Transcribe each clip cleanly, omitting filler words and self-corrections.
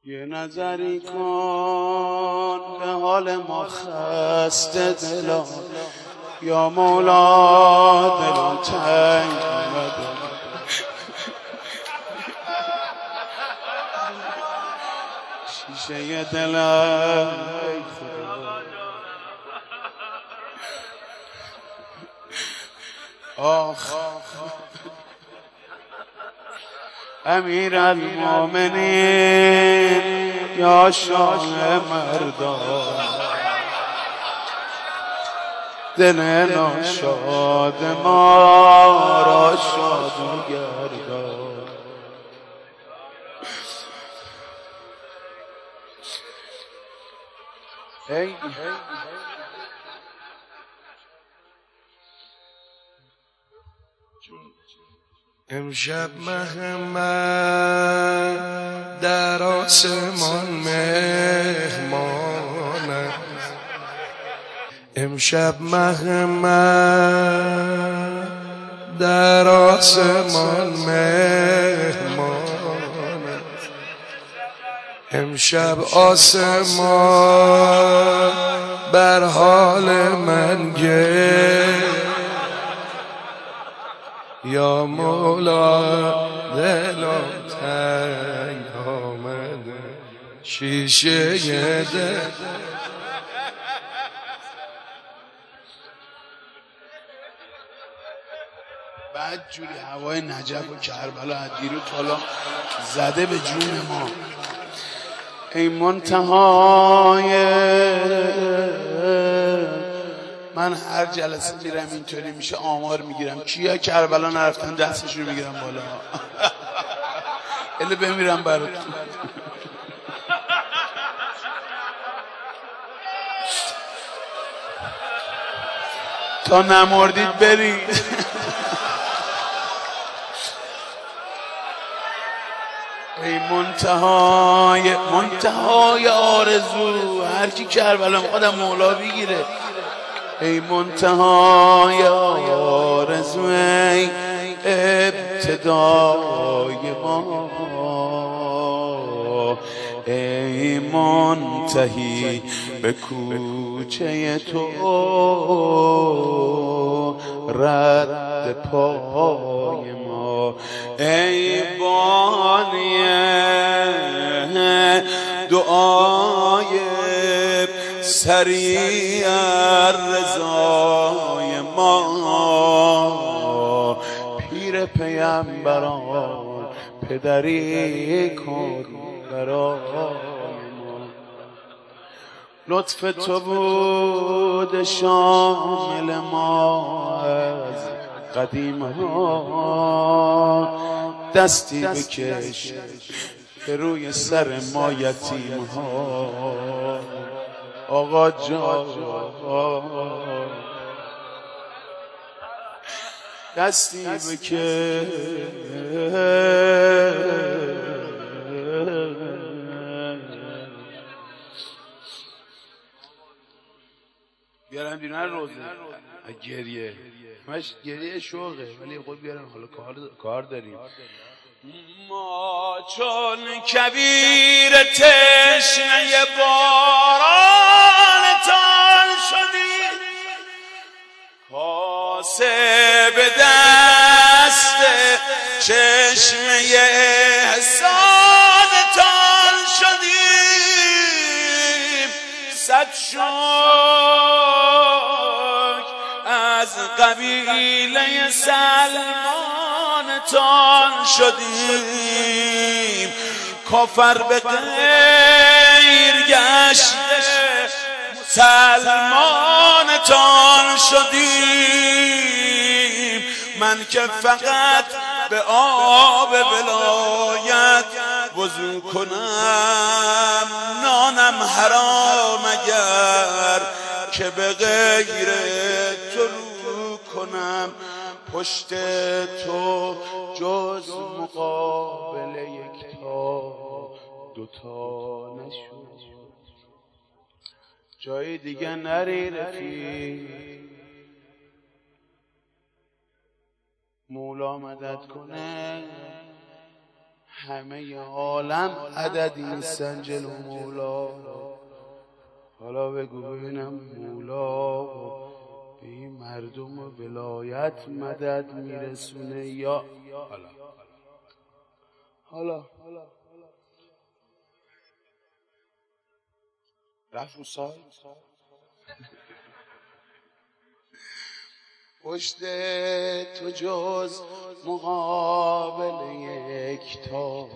یه نظری کن به حال ما خسته دلا، یا مولا دلم تنگ اومده، شیشه دلم ای خدا. آخ امیر المومنین یا شاه مردان، دل ناشاد ما را شاد گردان. امشب محمد در آسمان مهمانه، امشب محمد در آسمان مهمانه، امشب آسمان بر حال من گرد، یا مولا دلم تنگ آمده، شیشه دل. بعد جوری هوای نجف و کربلا از دیرو تالا زده به جون ما. ای منتهای من هر جلسه میرم اینطوری میشه آمار میگیرم کیا کربلا نرفتن دستشون میگیرم بالا اله بمیرم براتون. تا نمردید برید. ای منتهای آرزو، هر کی کربلا میخواد مولا بگیره. ای منتهای آرزو، ای ابتدای ما، ای منتهی به کوچه تو، رد پای ما. ای بانی دعای سریع رضای ما، پیر پیامبران پدری کن برای ما. لطف تو بود شامل ما از قدیم ها، دستی بکش که روی سر ما یتیم ها. آقا جان دستی بکش بیارم بیرون روزه گریه، همش گریه شوقه، ولی خود بیارم حالا کار داریم. ما چون کبیر تشنه باران تان شدیم، کاسه به دست چشمه احسان تان شدیم. صد شکر از قبیله سلمان تان شدیم، کافر به غیر گشته مسلمان تان شدیم. من که فقط به آب ولایت وضو کنم، نانم حرام اگر که به غیر تو رو کنم. پشت تو جز مقابل یکتا دوتا نشد، جای دیگه نری رفیق. مولا مدد کنه همه عالم عددی نیستن جلو مولا. حالا بگو ببینم مولا به این مردم و ولایت مدد میرسونه یا حالا رفت رو سایت پشت تو جز مقابل یک تا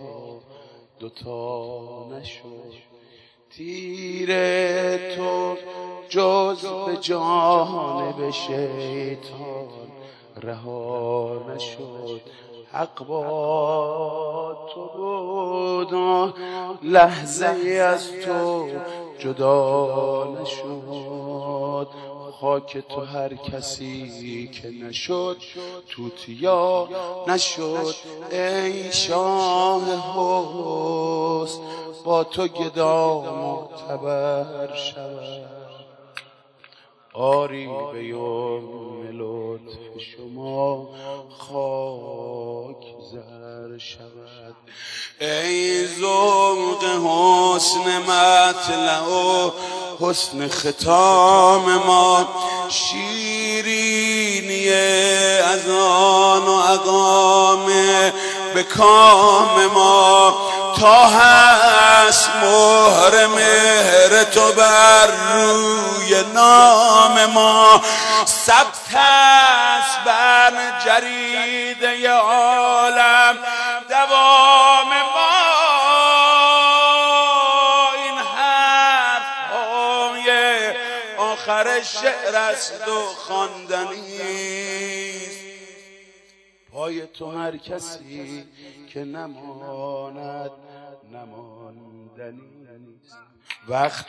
دوتا نشد، تیر تو جز به جانب شیطان رها نشد. حق با تو بود لحظه از تو جدا نشد. خاک تو هر کسی که نشد توتیا نشد. ای شاه حسن با تو گدا معتبر شود. آری به یوم لطف شما خاک زر شود. ای ذوق حسن مطلع و حسن ختام ما، شیرینی اذان و اقامه به کام ما. تا هست مهر مهر تو بر روی نام ما، ثبت است بر جریده عالم دوام ما. این حرف های آخر شعر است و خواندنیست. پای تو هر کسی که نماند نماندنی نیست. وقت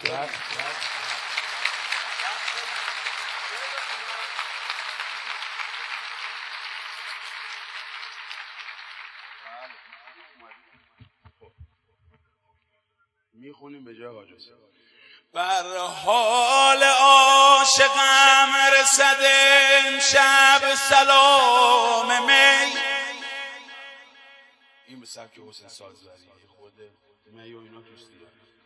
میخونیم به جای حاج حسین. بر حال عاشقم رسد امشب سلام می. این به سبک حسین سازوری خود می و اینا توستی.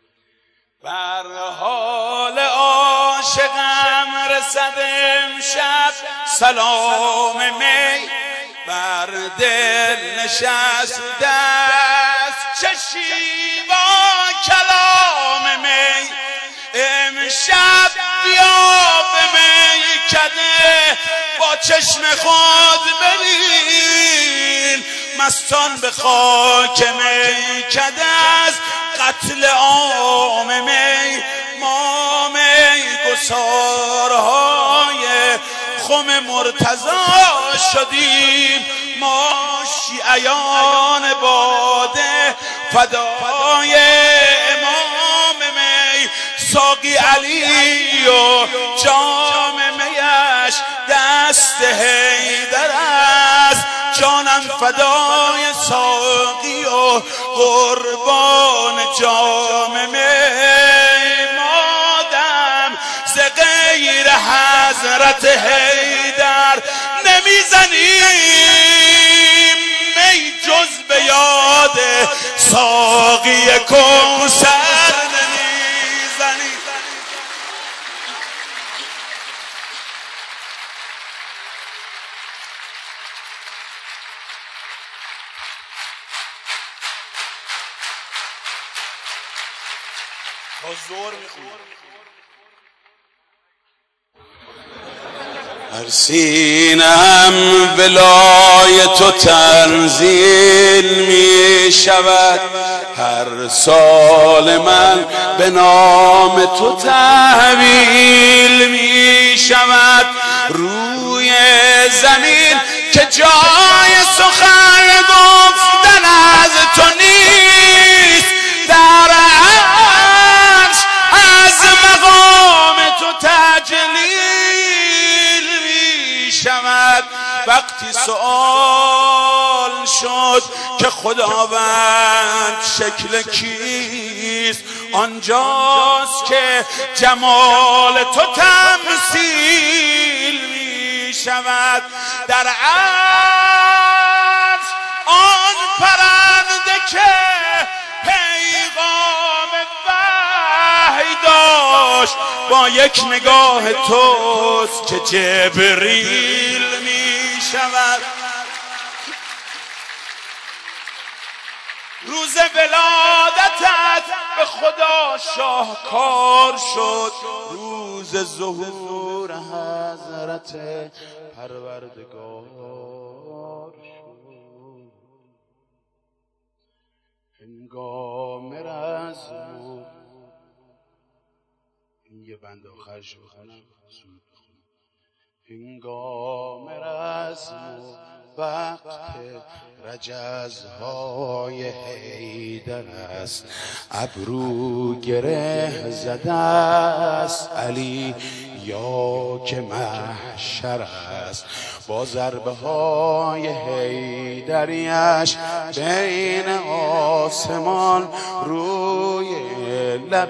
بر حال عاشقم رسد امشب سلام می. بر دل نشسته است چشی با کلام می. امشب بیا به میکده با چشم خود ببین. مستان به خاک میکده است قتل عام می. ما می گسارهای خم مرتضی شدیم. ما شیعیان باده فدای امام می. ساقی علی و جام میش دست حیدر است. جانم فدای ساقی و قربان جام می. مادم ز غیر حضرت حیدر نمیزنیم می جز به یاد ساقی کوثر نمیزنیم. با زور میخونم. هر سینم بلای تو تنزیل می شود. هر سال من به نام تو تحویل می شود. روی زمین که جای سخن گفتن از تو نیست، در عرش از مقام تو تجلیل می شود. وقتی سؤال شد که خداوند شکل کیست، آنجاست که جمال تو تمثیل می شود. در عرش آن پرنده که پیغام وحی داشت با یک نگاه توست که جبریل می شود. روز ولادتت به خدا شاهکار شد، روز ظهور حضرت پروردگار شد. هنگام رزم این یه بند آخرش بخونم، هنگام رزم وقت رجزهای حیدر است، ابرو گره زده است علی یا که محشر است. با ضربه های حیدریش بین آسمان روی لب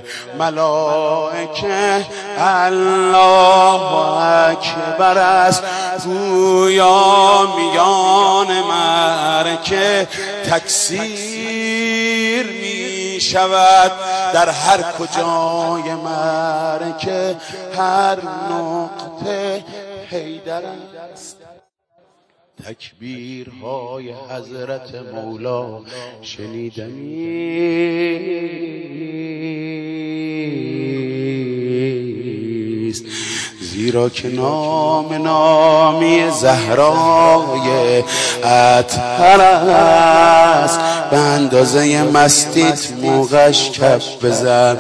ملائکه الله اکبر است. گویا میان معرکه تکثیر می شود، در هر کجای معرکه هر نقطه حیدر است. تکبیرهای حضرت مولا شنیدنی است، زیرا که نامی زهرای اطهر است. به اندازه مستیت موقعش کف بزن.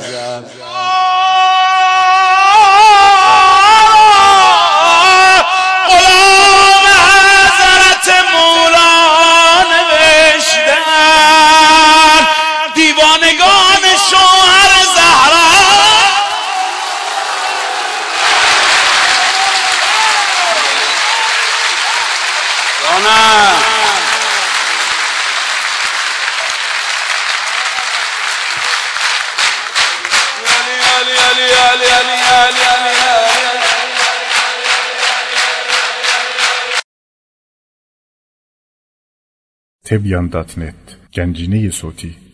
تبیان.net گنجینه صوتی